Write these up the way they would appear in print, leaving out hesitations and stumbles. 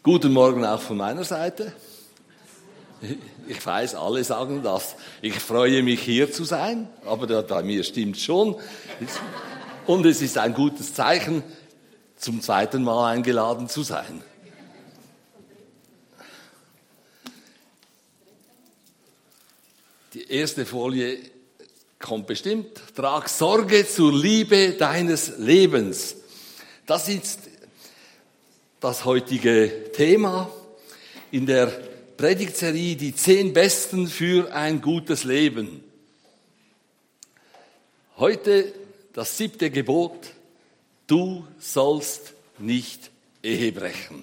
Guten Morgen auch von meiner Seite. Ich weiß, alle sagen das. Ich freue mich, hier zu sein, aber bei mir stimmt schon. Und es ist ein gutes Zeichen, zum zweiten Mal eingeladen zu sein. Die erste Folie kommt bestimmt. Trag Sorge zur Liebe deines Lebens. Das ist das heutige Thema in der Predigtserie Die 10 Besten für ein gutes Leben. Heute das 7. Gebot: Du sollst nicht Ehe brechen.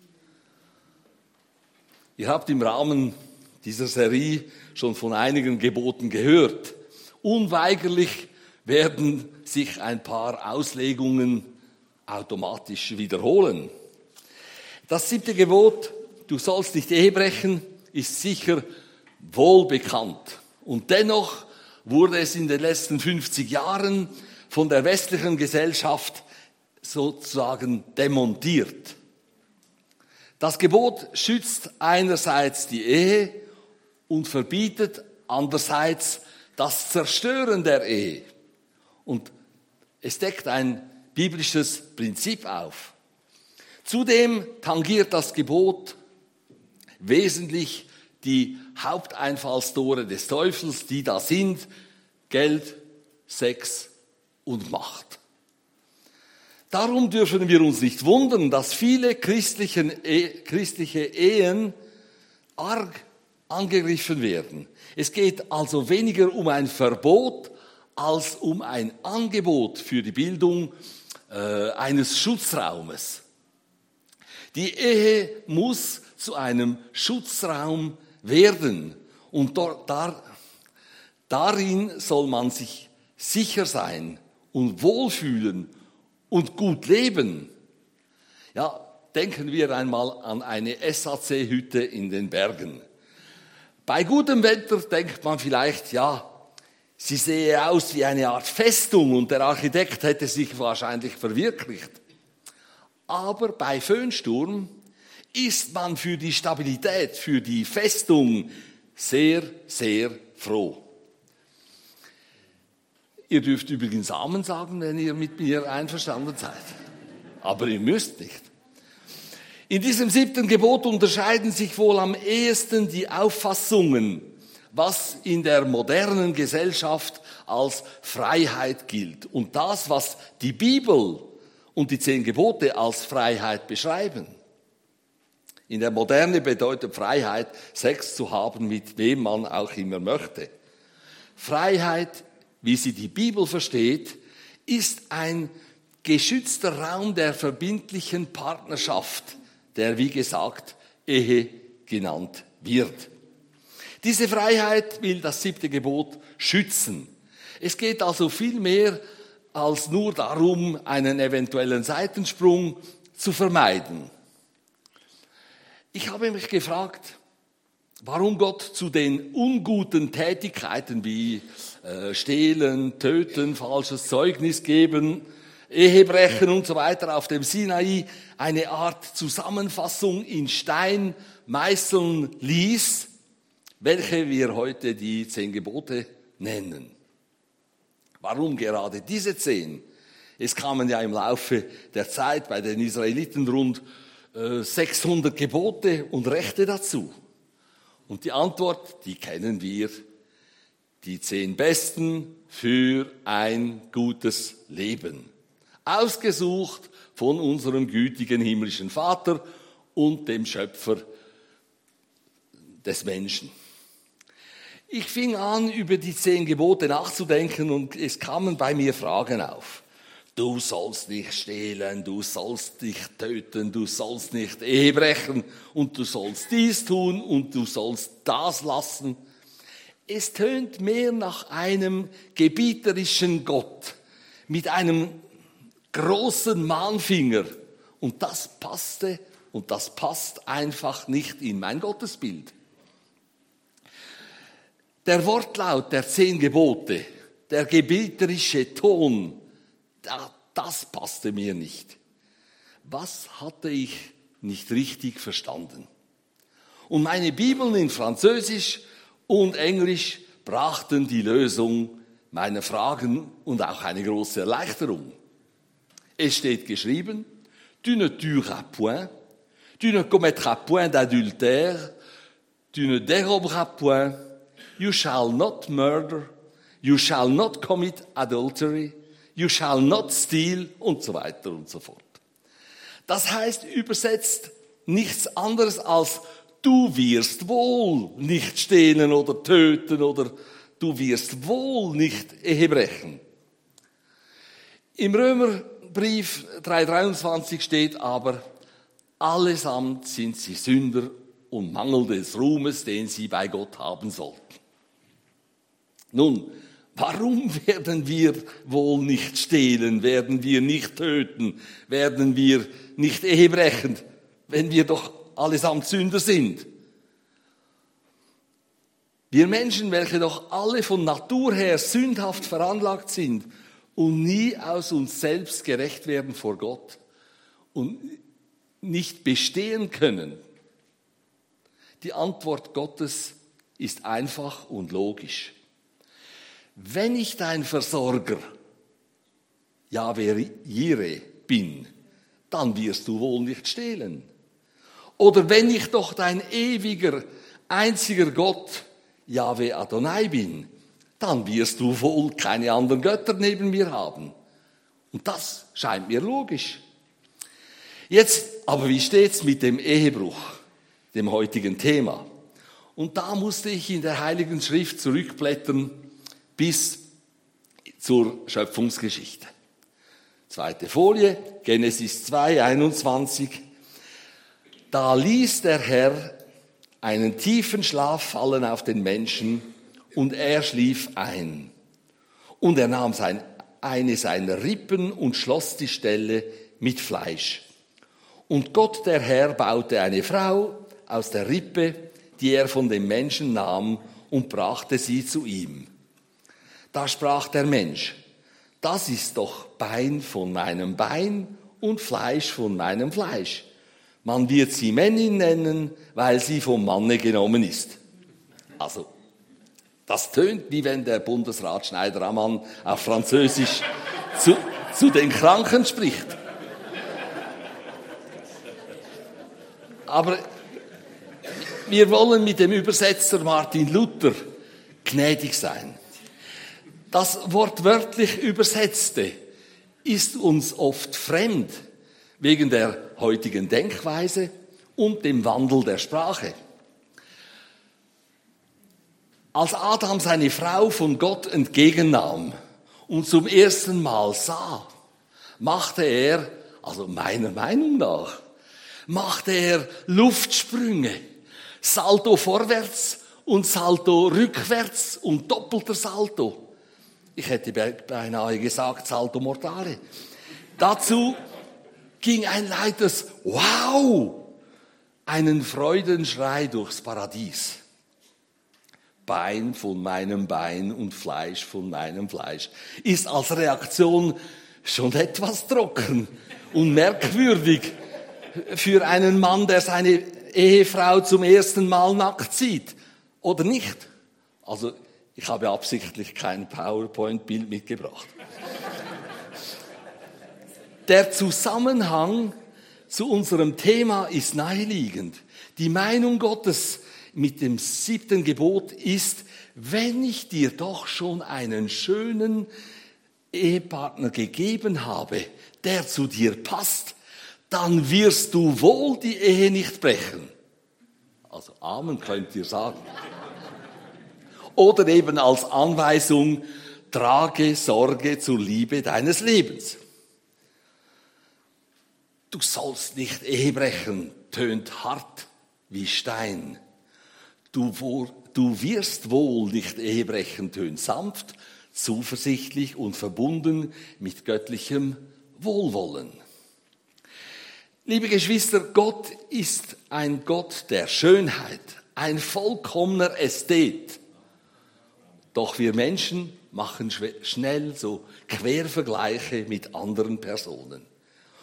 Ihr habt im Rahmen dieser Serie schon von einigen Geboten gehört. Unweigerlich werden sich ein paar Auslegungen automatisch wiederholen. Das 7. Gebot, du sollst nicht Ehe brechen, ist sicher wohl bekannt. Und dennoch wurde es in den letzten 50 Jahren von der westlichen Gesellschaft sozusagen demontiert. Das Gebot schützt einerseits die Ehe und verbietet andererseits das Zerstören der Ehe. Und es deckt ein biblisches Prinzip auf. Zudem tangiert das Gebot wesentlich die Haupteinfallstore des Teufels, die da sind: Geld, Sex und Macht. Darum dürfen wir uns nicht wundern, dass viele christliche Ehen arg angegriffen werden. Es geht also weniger um ein Verbot als um ein Angebot für die Bildung eines Schutzraumes. Die Ehe muss zu einem Schutzraum werden und darin soll man sich sicher sein und wohlfühlen und gut leben. Ja, denken wir einmal an eine SAC-Hütte in den Bergen. Bei gutem Wetter denkt man vielleicht, ja, sie sehe aus wie eine Art Festung und der Architekt hätte sich wahrscheinlich verwirklicht. Aber bei Föhnsturm ist man für die Stabilität, für die Festung sehr, sehr froh. Ihr dürft übrigens Amen sagen, wenn ihr mit mir einverstanden seid. Aber ihr müsst nicht. In diesem 7. Gebot unterscheiden sich wohl am ehesten die Auffassungen, was in der modernen Gesellschaft als Freiheit gilt, und das, was die Bibel und die 10 Gebote als Freiheit beschreiben. In der Moderne bedeutet Freiheit, Sex zu haben, mit wem man auch immer möchte. Freiheit, wie sie die Bibel versteht, ist ein geschützter Raum der verbindlichen Partnerschaft, der, wie gesagt, Ehe genannt wird. Diese Freiheit will das 7. Gebot schützen. Es geht also viel mehr als nur darum, einen eventuellen Seitensprung zu vermeiden. Ich habe mich gefragt, warum Gott zu den unguten Tätigkeiten wie Stehlen, Töten, falsches Zeugnis geben, Ehebrechen und so weiter auf dem Sinai eine Art Zusammenfassung in Stein meißeln ließ, welche wir heute die 10 Gebote nennen. Warum gerade diese 10? Es kamen ja im Laufe der Zeit bei den Israeliten rund 600 Gebote und Rechte dazu. Und die Antwort, die kennen wir: die 10 Besten für ein gutes Leben. Ausgesucht von unserem gütigen himmlischen Vater und dem Schöpfer des Menschen. Ich fing an, über die 10 Gebote nachzudenken und es kamen bei mir Fragen auf. Du sollst nicht stehlen, du sollst nicht töten, du sollst nicht Ehe brechen und du sollst dies tun und du sollst das lassen. Es tönt mehr nach einem gebieterischen Gott mit einem großen Mahnfinger, und das passte und das passt einfach nicht in mein Gottesbild. Der Wortlaut der 10 Gebote, der gebieterische Ton, das passte mir nicht. Was hatte ich nicht richtig verstanden. Und meine Bibeln in Französisch und Englisch brachten die Lösung meiner Fragen und auch eine große Erleichterung. Es steht geschrieben, tu ne tueras point, tu ne commettras point d'adultère, tu ne déroberas point, you shall not murder, you shall not commit adultery, you shall not steal und so weiter und so fort. Das heißt übersetzt nichts anderes als du wirst wohl nicht stehlen oder töten oder du wirst wohl nicht Ehe brechen. Im Römerbrief 3,23 steht aber, allesamt sind sie Sünder und Mangel des Ruhmes, den sie bei Gott haben sollten. Nun, warum werden wir wohl nicht stehlen, werden wir nicht töten, werden wir nicht Ehe brechen, wenn wir doch allesamt Sünder sind? Wir Menschen, welche doch alle von Natur her sündhaft veranlagt sind und nie aus uns selbst gerecht werden vor Gott und nicht bestehen können. Die Antwort Gottes ist einfach und logisch. Wenn ich dein Versorger, Jahwe Jireh, bin, dann wirst du wohl nicht stehlen. Oder wenn ich doch dein ewiger, einziger Gott, Jahwe Adonai bin, dann wirst du wohl keine anderen Götter neben mir haben. Und das scheint mir logisch. Jetzt, aber wie steht's mit dem Ehebruch, dem heutigen Thema? Und da musste ich in der Heiligen Schrift zurückblättern bis zur Schöpfungsgeschichte. Zweite Folie, Genesis 2, 21. Da ließ der Herr einen tiefen Schlaf fallen auf den Menschen und er schlief ein. Und er nahm eine seiner Rippen und schloss die Stelle mit Fleisch. Und Gott, der Herr, baute eine Frau aus der Rippe, die er von dem Menschen nahm und brachte sie zu ihm. Da sprach der Mensch, das ist doch Bein von meinem Bein und Fleisch von meinem Fleisch. Man wird sie Männin nennen, weil sie vom Manne genommen ist. Also, das tönt, wie wenn der Bundesrat Schneider-Ammann auf Französisch zu den Kranken spricht. Aber wir wollen mit dem Übersetzer Martin Luther gnädig sein. Das wortwörtlich Übersetzte ist uns oft fremd, wegen der heutigen Denkweise und dem Wandel der Sprache. Als Adam seine Frau von Gott entgegennahm und zum ersten Mal sah, machte er, also meiner Meinung nach, Luftsprünge, Salto vorwärts und Salto rückwärts und doppelter Salto. Ich hätte beinahe gesagt Salto mortale. Dazu ging ein leites Wow, einen Freudenschrei durchs Paradies. Bein von meinem Bein und Fleisch von meinem Fleisch ist als Reaktion schon etwas trocken und merkwürdig für einen Mann, der seine Ehefrau zum ersten Mal nackt sieht. Oder nicht? Also, ich habe absichtlich kein PowerPoint-Bild mitgebracht. Der Zusammenhang zu unserem Thema ist naheliegend. Die Meinung Gottes mit dem 7. Gebot ist, wenn ich dir doch schon einen schönen Ehepartner gegeben habe, der zu dir passt, dann wirst du wohl die Ehe nicht brechen. Also Amen könnt ihr sagen. Oder eben als Anweisung, trage Sorge zur Liebe deines Lebens. Du sollst nicht Ehe brechen, tönt hart wie Stein. Du wirst wohl nicht Ehe brechen, tönt sanft, zuversichtlich und verbunden mit göttlichem Wohlwollen. Liebe Geschwister, Gott ist ein Gott der Schönheit, ein vollkommener Ästhet. Doch wir Menschen machen schnell so Quervergleiche mit anderen Personen.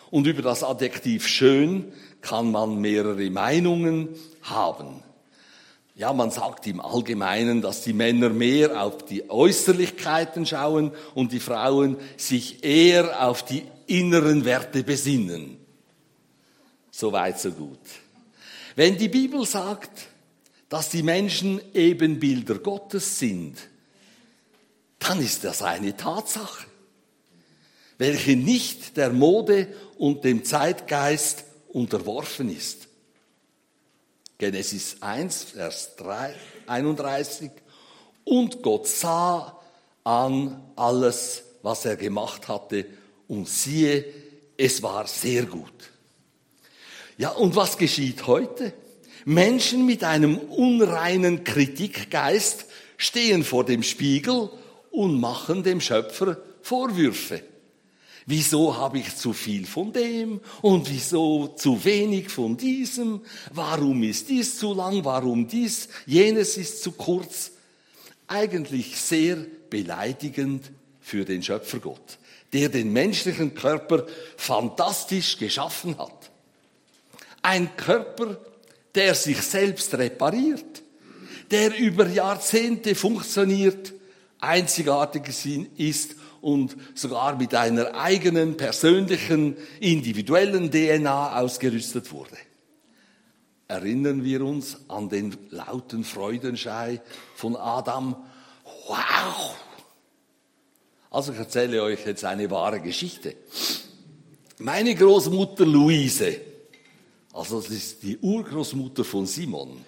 Und über das Adjektiv schön kann man mehrere Meinungen haben. Ja, man sagt im Allgemeinen, dass die Männer mehr auf die Äußerlichkeiten schauen und die Frauen sich eher auf die inneren Werte besinnen. So weit, so gut. Wenn die Bibel sagt, dass die Menschen Ebenbilder Gottes sind, dann ist das eine Tatsache, welche nicht der Mode und dem Zeitgeist unterworfen ist. Genesis 1, Vers 31. Und Gott sah an alles, was er gemacht hatte, und siehe, es war sehr gut. Ja, und was geschieht heute? Menschen mit einem unreinen Kritikgeist stehen vor dem Spiegel und machen dem Schöpfer Vorwürfe. Wieso habe ich zu viel von dem und wieso zu wenig von diesem? Warum ist dies zu lang? Warum jenes ist zu kurz? Eigentlich sehr beleidigend für den Schöpfergott, der den menschlichen Körper fantastisch geschaffen hat. Ein Körper, der sich selbst repariert, der über Jahrzehnte funktioniert, einzigartig ist und sogar mit einer eigenen, persönlichen, individuellen DNA ausgerüstet wurde. Erinnern wir uns an den lauten Freudenschrei von Adam. Wow! Also ich erzähle euch jetzt eine wahre Geschichte. Meine Großmutter Luise, also das ist die Urgroßmutter von Simon,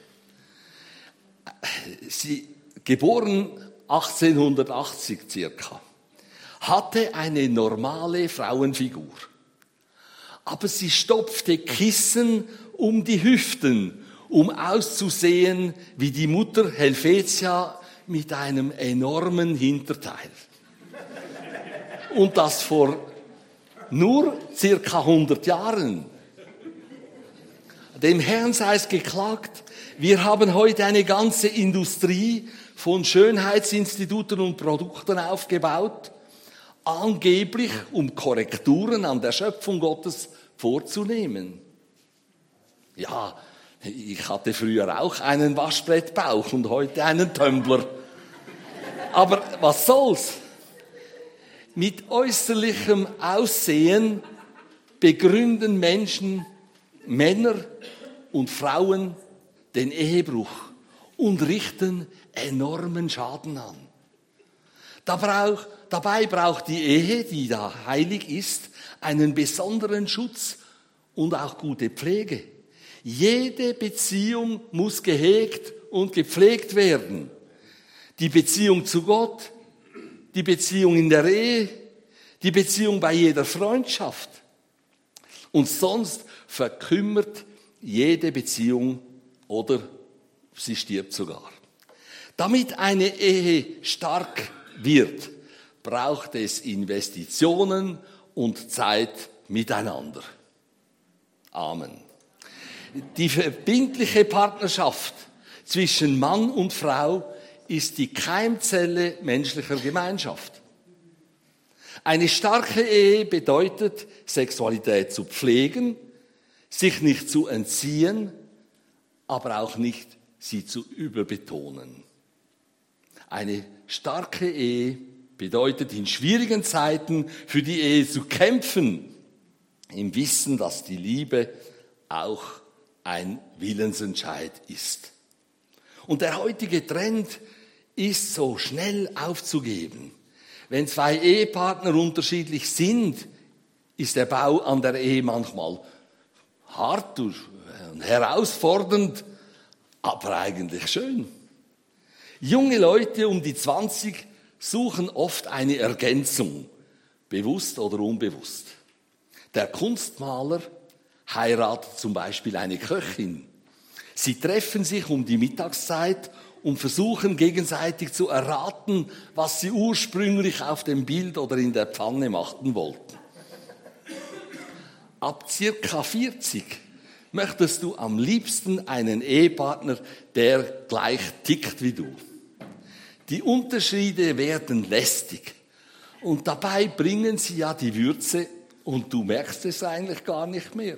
sie geboren 1880 circa, hatte eine normale Frauenfigur. Aber sie stopfte Kissen um die Hüften, um auszusehen wie die Mutter Helvetia mit einem enormen Hinterteil. Und das vor nur circa 100 Jahren. Dem Herrn sei es geklagt, wir haben heute eine ganze Industrie von Schönheitsinstituten und Produkten aufgebaut, angeblich um Korrekturen an der Schöpfung Gottes vorzunehmen. Ja, ich hatte früher auch einen Waschbrettbauch und heute einen Tumbler. Aber was soll's? Mit äußerlichem Aussehen begründen Menschen, Männer und Frauen den Ehebruch und richten enormen Schaden an. Dabei braucht die Ehe, die da heilig ist, einen besonderen Schutz und auch gute Pflege. Jede Beziehung muss gehegt und gepflegt werden. Die Beziehung zu Gott, die Beziehung in der Ehe, die Beziehung bei jeder Freundschaft. Und sonst verkümmert jede Beziehung oder sie stirbt sogar. Damit eine Ehe stark wird, braucht es Investitionen und Zeit miteinander. Amen. Die verbindliche Partnerschaft zwischen Mann und Frau ist die Keimzelle menschlicher Gemeinschaft. Eine starke Ehe bedeutet, Sexualität zu pflegen, sich nicht zu entziehen, aber auch nicht sie zu überbetonen. Eine starke Ehe bedeutet, in schwierigen Zeiten für die Ehe zu kämpfen, im Wissen, dass die Liebe auch ein Willensentscheid ist. Und der heutige Trend ist so schnell aufzugeben. Wenn zwei Ehepartner unterschiedlich sind, ist der Bau an der Ehe manchmal hart und herausfordernd, aber eigentlich schön. Junge Leute um die 20 suchen oft eine Ergänzung, bewusst oder unbewusst. Der Kunstmaler heiratet zum Beispiel eine Köchin. Sie treffen sich um die Mittagszeit und versuchen gegenseitig zu erraten, was sie ursprünglich auf dem Bild oder in der Pfanne machen wollten. Ab circa 40 möchtest du am liebsten einen Ehepartner, der gleich tickt wie du. Die Unterschiede werden lästig und dabei bringen sie ja die Würze und du merkst es eigentlich gar nicht mehr.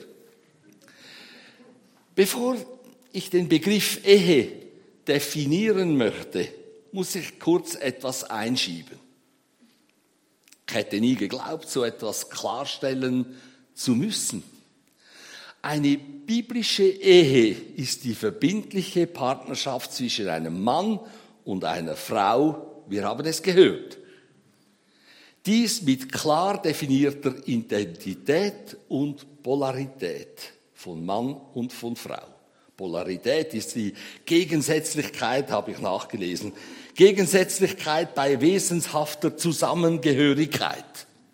Bevor ich den Begriff Ehe definieren möchte, muss ich kurz etwas einschieben. Ich hätte nie geglaubt, so etwas klarstellen zu müssen. Eine biblische Ehe ist die verbindliche Partnerschaft zwischen einem Mann und einer Frau. Wir haben es gehört. Dies mit klar definierter Identität und Polarität von Mann und von Frau. Polarität ist die Gegensätzlichkeit, habe ich nachgelesen. Gegensätzlichkeit bei wesenshafter Zusammengehörigkeit.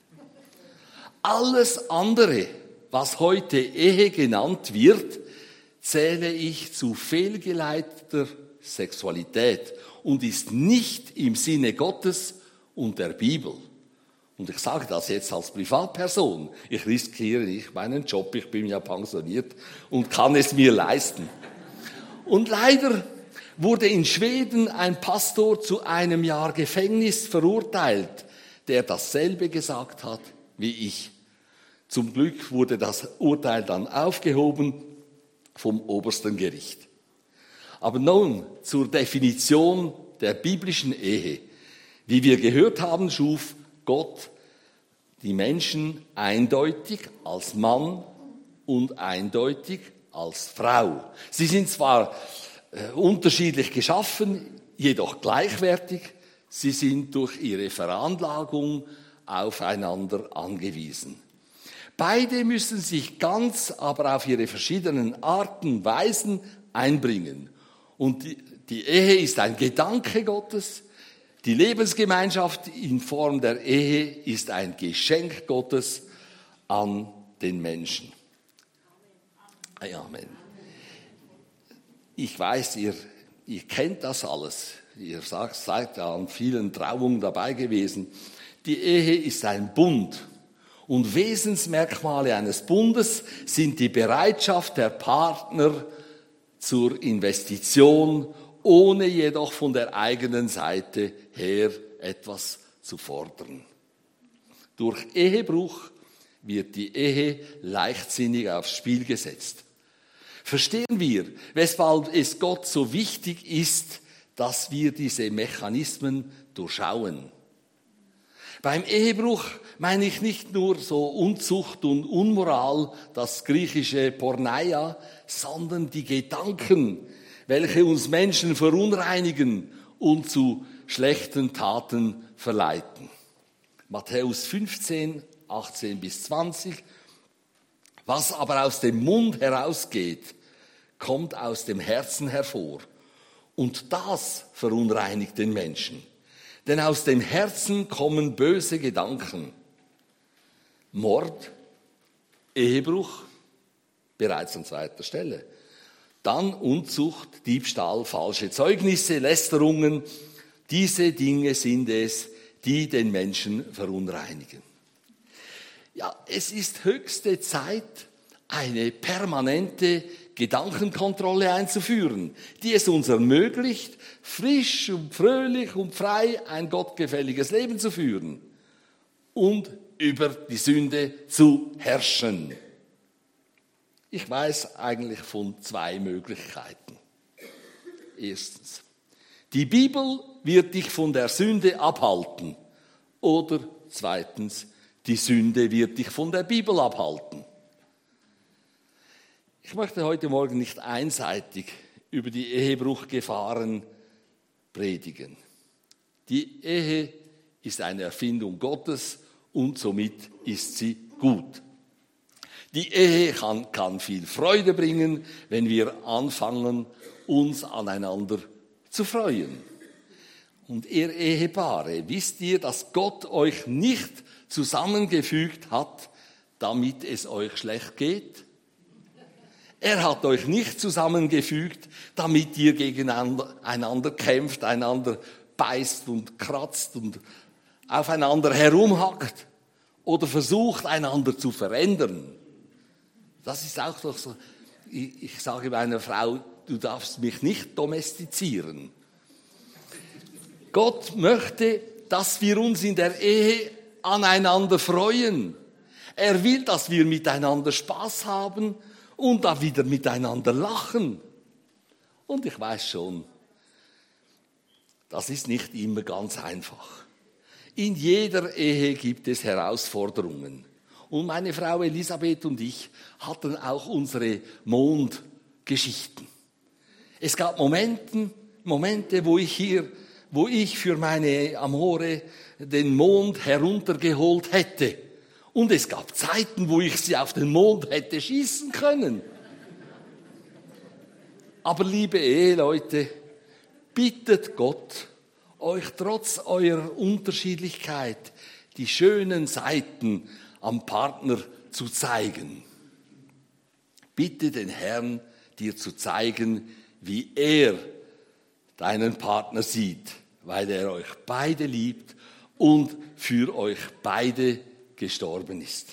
Alles andere, was heute Ehe genannt wird, zähle ich zu fehlgeleiteter Sexualität und ist nicht im Sinne Gottes und der Bibel. Und ich sage das jetzt als Privatperson. Ich riskiere nicht meinen Job, ich bin ja pensioniert und kann es mir leisten. Und leider wurde in Schweden ein Pastor zu 1 Jahr Gefängnis verurteilt, der dasselbe gesagt hat wie ich. Zum Glück wurde das Urteil dann aufgehoben vom obersten Gericht. Aber nun zur Definition der biblischen Ehe. Wie wir gehört haben, schuf Gott die Menschen eindeutig als Mann und eindeutig als Frau. Sie sind zwar unterschiedlich geschaffen, jedoch gleichwertig. Sie sind durch ihre Veranlagung aufeinander angewiesen. Beide müssen sich ganz, aber auf ihre verschiedenen Arten und Weisen einbringen. Und die Ehe ist ein Gedanke Gottes. Die Lebensgemeinschaft in Form der Ehe ist ein Geschenk Gottes an den Menschen. Amen. Ich weiß, ihr kennt das alles. Ihr seid ja an vielen Trauungen dabei gewesen. Die Ehe ist ein Bund. Und Wesensmerkmale eines Bundes sind die Bereitschaft der Partner zur Investition, ohne jedoch von der eigenen Seite her etwas zu fordern. Durch Ehebruch wird die Ehe leichtsinnig aufs Spiel gesetzt. Verstehen wir, weshalb es Gott so wichtig ist, dass wir diese Mechanismen durchschauen. Beim Ehebruch meine ich nicht nur so Unzucht und Unmoral, das griechische Porneia, sondern die Gedanken, welche uns Menschen verunreinigen und zu schlechten Taten verleiten. Matthäus 15, 18 bis 20. Was aber aus dem Mund herausgeht, kommt aus dem Herzen hervor. Und das verunreinigt den Menschen. Denn aus dem Herzen kommen böse Gedanken. Mord, Ehebruch, bereits an 2. Stelle. Dann Unzucht, Diebstahl, falsche Zeugnisse, Lästerungen. Diese Dinge sind es, die den Menschen verunreinigen. Ja, es ist höchste Zeit, eine permanente Gedankenkontrolle einzuführen, die es uns ermöglicht, frisch und fröhlich und frei ein gottgefälliges Leben zu führen und über die Sünde zu herrschen. Ich weiß eigentlich von 2 Möglichkeiten. Erstens, die Bibel wird dich von der Sünde abhalten. Oder zweitens, die Sünde wird dich von der Bibel abhalten. Ich möchte heute Morgen nicht einseitig über die Ehebruchgefahren predigen. Die Ehe ist eine Erfindung Gottes und somit ist sie gut. Die Ehe kann viel Freude bringen, wenn wir anfangen, uns aneinander zu freuen. Und ihr Ehepaare, wisst ihr, dass Gott euch nicht zusammengefügt hat, damit es euch schlecht geht? Er hat euch nicht zusammengefügt, damit ihr gegeneinander kämpft, einander beißt und kratzt und aufeinander herumhackt oder versucht, einander zu verändern. Das ist auch doch so. Ich sage meiner Frau, du darfst mich nicht domestizieren. Gott möchte, dass wir uns in der Ehe aneinander freuen. Er will, dass wir miteinander Spaß haben und da wieder miteinander lachen. Und ich weiß schon, das ist nicht immer ganz einfach. In jeder Ehe gibt es Herausforderungen. Und meine Frau Elisabeth und ich hatten auch unsere Mondgeschichten. Es gab Momente, wo ich für meine Amore den Mond heruntergeholt hätte. Und es gab Zeiten, wo ich sie auf den Mond hätte schießen können. Aber liebe Eheleute, bittet Gott, euch trotz eurer Unterschiedlichkeit die schönen Seiten am Partner zu zeigen. Bitte den Herrn, dir zu zeigen, wie er deinen Partner sieht, weil er euch beide liebt und für euch beide gestorben ist.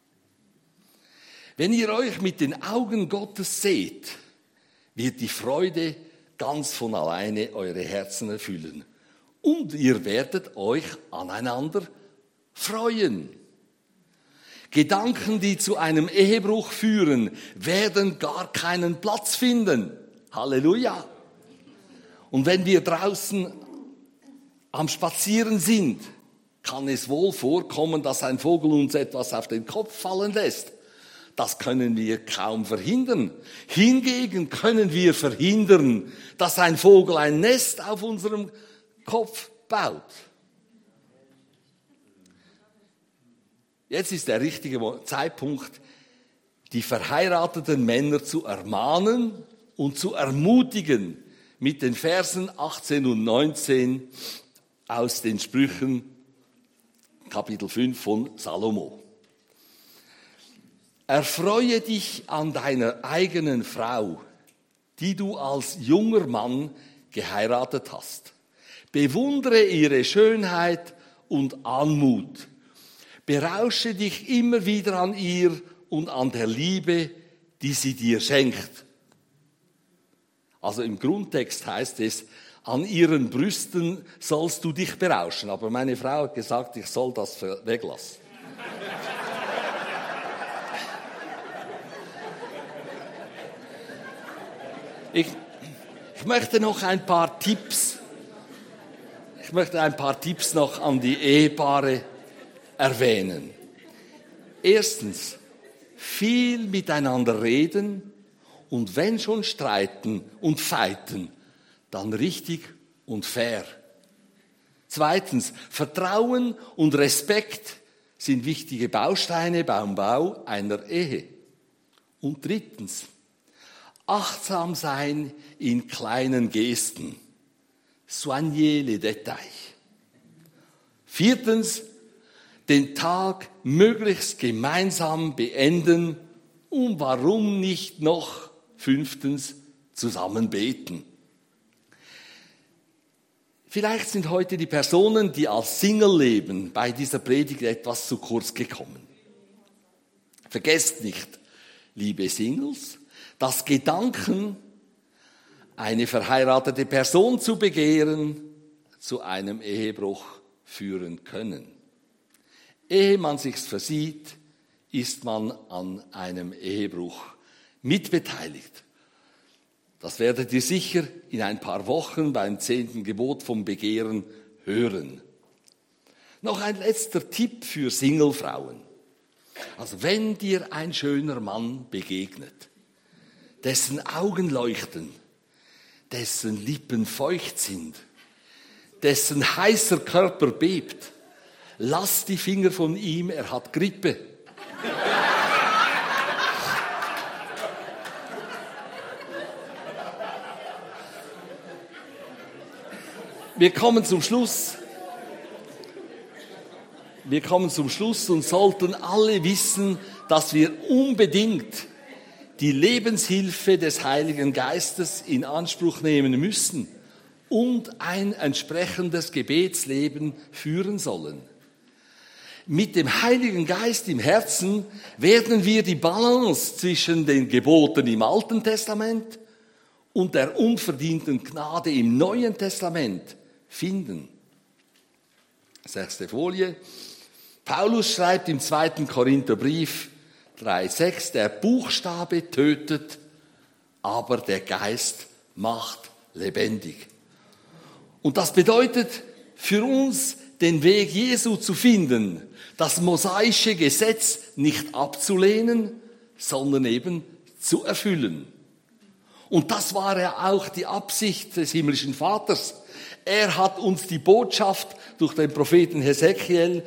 Wenn ihr euch mit den Augen Gottes seht, wird die Freude ganz von alleine eure Herzen erfüllen. Und ihr werdet euch aneinander freuen. Gedanken, die zu einem Ehebruch führen, werden gar keinen Platz finden. Halleluja. Und wenn wir draußen am Spazieren sind, kann es wohl vorkommen, dass ein Vogel uns etwas auf den Kopf fallen lässt. Das können wir kaum verhindern. Hingegen können wir verhindern, dass ein Vogel ein Nest auf unserem Kopf baut. Jetzt ist der richtige Zeitpunkt, die verheirateten Männer zu ermahnen und zu ermutigen mit den Versen 18 und 19 aus den Sprüchen, Kapitel 5 von Salomo. Erfreue dich an deiner eigenen Frau, die du als junger Mann geheiratet hast. Bewundere ihre Schönheit und Anmut. Berausche dich immer wieder an ihr und an der Liebe, die sie dir schenkt. Also im Grundtext heißt es, an ihren Brüsten sollst du dich berauschen. Aber meine Frau hat gesagt, ich soll das weglassen. Ich möchte noch ein paar Tipps noch an die Ehepaare erwähnen. Erstens, viel miteinander reden und wenn schon streiten und feiten, dann richtig und fair. Zweitens, Vertrauen und Respekt sind wichtige Bausteine beim Bau einer Ehe. Und drittens, achtsam sein in kleinen Gesten. Soignez les détails. Viertens, den Tag möglichst gemeinsam beenden und warum nicht noch fünftens zusammen beten. Vielleicht sind heute die Personen, die als Single leben, bei dieser Predigt etwas zu kurz gekommen. Vergesst nicht, liebe Singles, dass Gedanken, eine verheiratete Person zu begehren, zu einem Ehebruch führen können. Ehe man sich's versieht, ist man an einem Ehebruch mitbeteiligt. Das werdet ihr sicher in ein paar Wochen beim 10. Gebot vom Begehren hören. Noch ein letzter Tipp für Singlefrauen. Also wenn dir ein schöner Mann begegnet, dessen Augen leuchten, dessen Lippen feucht sind, dessen heißer Körper bebt, lass die Finger von ihm, er hat Grippe. Wir kommen zum Schluss und sollten alle wissen, dass wir unbedingt die Lebenshilfe des Heiligen Geistes in Anspruch nehmen müssen und ein entsprechendes Gebetsleben führen sollen. Mit dem Heiligen Geist im Herzen werden wir die Balance zwischen den Geboten im Alten Testament und der unverdienten Gnade im Neuen Testament finden. 6. Folie. Paulus schreibt im 2. Korintherbrief 3,6, der Buchstabe tötet, aber der Geist macht lebendig. Und das bedeutet für uns, den Weg Jesu zu finden, das mosaische Gesetz nicht abzulehnen, sondern eben zu erfüllen. Und das war ja auch die Absicht des himmlischen Vaters. Er hat uns die Botschaft durch den Propheten Hesekiel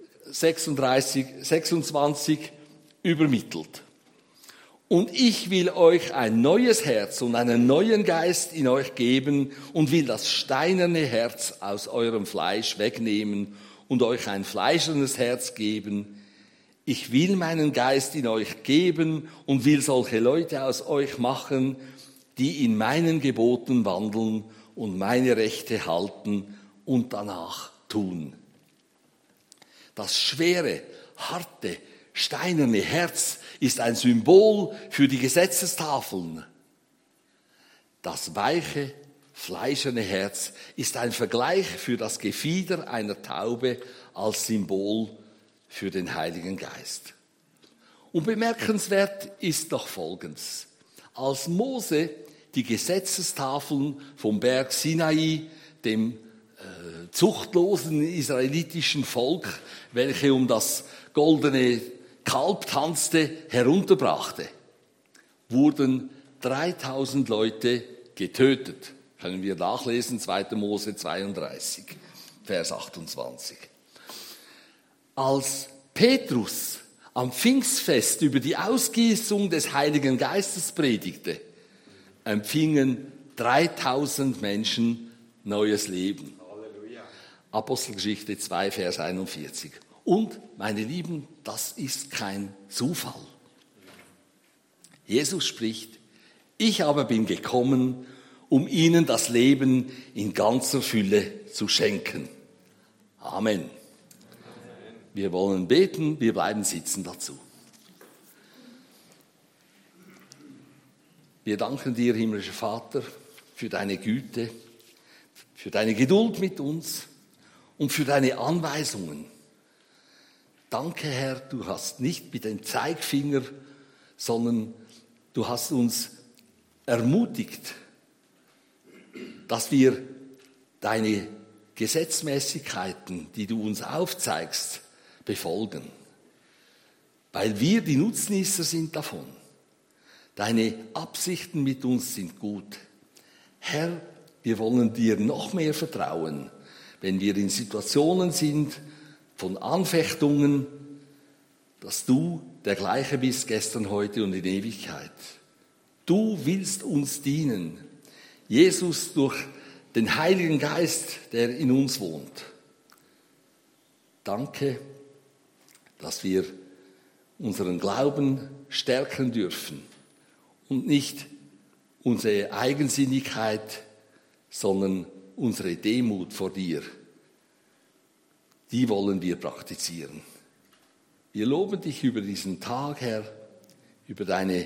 26 übermittelt. Und ich will euch ein neues Herz und einen neuen Geist in euch geben und will das steinerne Herz aus eurem Fleisch wegnehmen und euch ein fleischernes Herz geben. Ich will meinen Geist in euch geben und will solche Leute aus euch machen, die in meinen Geboten wandeln und meine Rechte halten und danach tun. Das schwere, harte, steinerne Herz ist ein Symbol für die Gesetzestafeln. Das weiche, fleischerne Herz ist ein Vergleich für das Gefieder einer Taube als Symbol für den Heiligen Geist. Und bemerkenswert ist noch Folgendes. Als Mose die Gesetzestafeln vom Berg Sinai, dem zuchtlosen israelitischen Volk, welche um das goldene Kalb tanzte, herunterbrachte, wurden 3000 Leute getötet. Können wir nachlesen, 2. Mose 32, Vers 28. Als Petrus am Pfingstfest über die Ausgießung des Heiligen Geistes predigte, empfingen 3000 Menschen neues Leben. Halleluja. Apostelgeschichte 2, Vers 41. Und, meine Lieben, das ist kein Zufall. Jesus spricht, ich aber bin gekommen, um ihnen das Leben in ganzer Fülle zu schenken. Amen. Wir wollen beten, wir bleiben sitzen dazu. Wir danken dir, himmlischer Vater, für deine Güte, für deine Geduld mit uns und für deine Anweisungen. Danke, Herr, du hast nicht mit dem Zeigefinger, sondern du hast uns ermutigt, dass wir deine Gesetzmäßigkeiten, die du uns aufzeigst, befolgen. Weil wir die Nutznießer sind davon. Deine Absichten mit uns sind gut. Herr, wir wollen dir noch mehr vertrauen, wenn wir in Situationen sind von Anfechtungen, dass du der gleiche bist gestern, heute und in Ewigkeit. Du willst uns dienen. Jesus, durch den Heiligen Geist, der in uns wohnt. Danke, dass wir unseren Glauben stärken dürfen und nicht unsere Eigensinnigkeit, sondern unsere Demut vor dir. Die wollen wir praktizieren. Wir loben dich über diesen Tag, Herr, über deine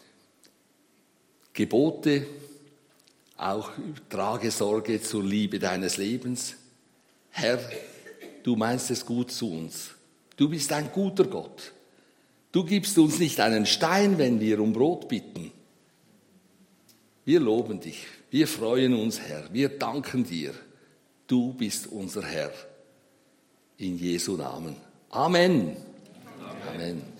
Gebote, auch trage Sorge zur Liebe deines Lebens. Herr, du meinst es gut zu uns. Du bist ein guter Gott. Du gibst uns nicht einen Stein, wenn wir um Brot bitten. Wir loben dich. Wir freuen uns, Herr. Wir danken dir. Du bist unser Herr. In Jesu Namen. Amen. Amen. Amen.